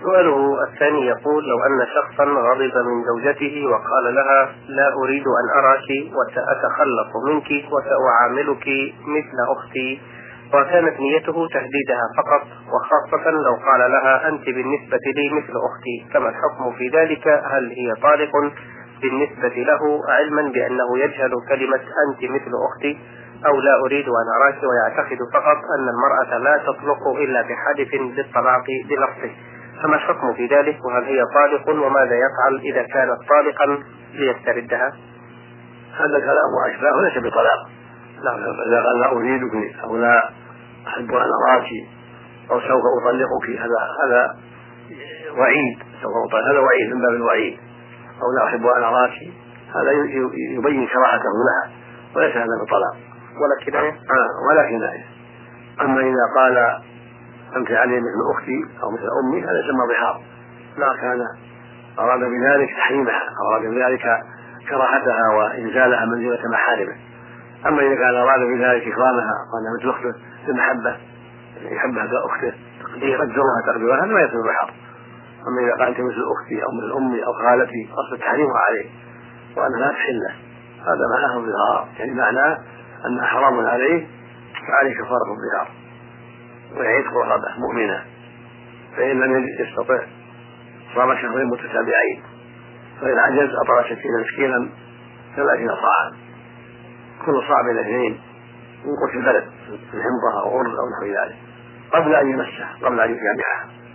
سؤاله الثاني يقول: لو أن شخصا غضب من زوجته وقال لها: لا أريد أن أراك وسأتخلص منك وسأعاملك مثل أختي، وكانت نيته تهديدها فقط، وخاصة لو قال لها: أنت بالنسبة لي مثل أختي، فما الحكم في ذلك؟ هل هي طالق بالنسبة له علما بأنه يجهل كلمة أنت مثل أختي، أو لا أريد أن أراك ويعتقد فقط أن المرأة لا تطلق إلا بحادث بالطلاق بلفظه، فما الحكم في ذلك؟ وهل هي طالق؟ وماذا يفعل إذا كانت طالقا ليستردها؟ هذا كلام وأشباه ليس بطلاق. إذا قال لا أريدك أو لا أحب أن أراك أو سوف أطلقك، هذا وعيد، هذا وعيد من باب الوعيد. أو لا أحب أن أراك، هذا يبين كراهته لها، وليس هذا بطلاق ولا كناية. أما إذا قال أنت علي مثل أختي أو مثل أمي، هذا يسمى ظهار، لا كان أراد بذلك تحريمها أو أراد بذلك كراهتها وإنزالها منزلة محارمه. أما إذا كان أراد بذلك إكرامها وأنها مثل أخته بالمحبة، يحبها كأخته يقدرها تقديرها، هذا ما يصير ظهار. أما إذا قال أنت مثل أختي أو مثل أمي أو خالتي، أصل تحريمها عليه وأنها لا تحله، هذا معناه الظهار، يعني معناه أنها حرام عليه فعليه كفارة الظهار ويعيد رقبة مؤمنة. فإن لم يستطع صام شهرين متتابعين، فإن عجز أطعم 60 مسكينا 30 صاعا، كل صاع من 2 من قوت البلد، الحنطة أو أرز أو نحو ذلك، قبل أن يمسه، قبل أن يجامعها.